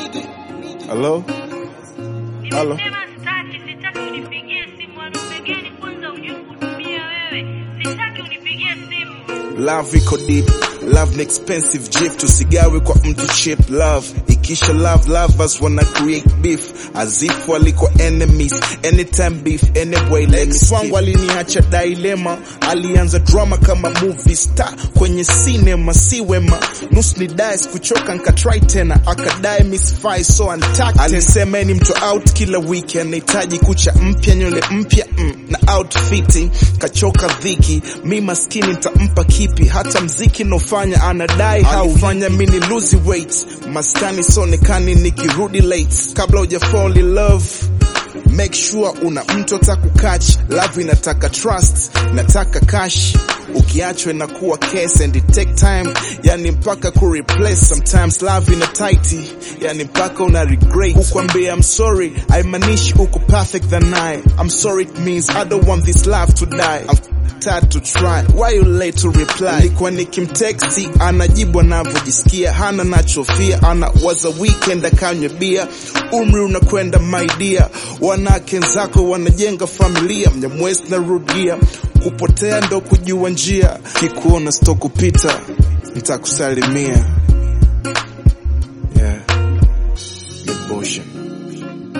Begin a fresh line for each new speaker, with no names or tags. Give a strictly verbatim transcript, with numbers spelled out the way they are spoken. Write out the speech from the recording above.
Hello? Hello? Love iko deep, love ni expensive gift, usigawe kwa mtu cheap. Love ikisha love, lovers wanna create beef as if walikuwa enemies. Anytime beef, anyway lex wangu aliniacha dilemma. Alianza drama kama movie star kwenye cinema, si wema. Nusu ni dice kuchoka nka try tena, akadai misfire so antact. Alisema ni mtu out kila weekend, nahitaji kucha mpya, nywele mpya mm, na outfitting. Kachoka dhiki, mi maskini nitampa kipi? Hata mziki nofanya anadai haufanya mini lose weight. Maskani sonekani nikirudi late. Kabla uja fall in love, make sure una mtu atakukatch. Love inataka trust, inataka cash. Ukiachwe na kuwa case and it take time, yani mpaka ku replace. Sometimes love ina tighty, yani mpaka una regret. Kukwambia I'm sorry haimanishi uko perfect than I. I'm sorry it means I don't want this love to die. I'm tired to try, why you late to reply? Nilikuwa nikimtexti anajibu anavyojisikia, hana nachofia, ana waza weekend akanywe bia. Umri unakwenda my dear, wanawake zako wanajenga familia. Mnyamwezi na rudia, kupotea ndo kujua njia. Kikuona sto kupita, nitakusalimia. Yeah, devotion.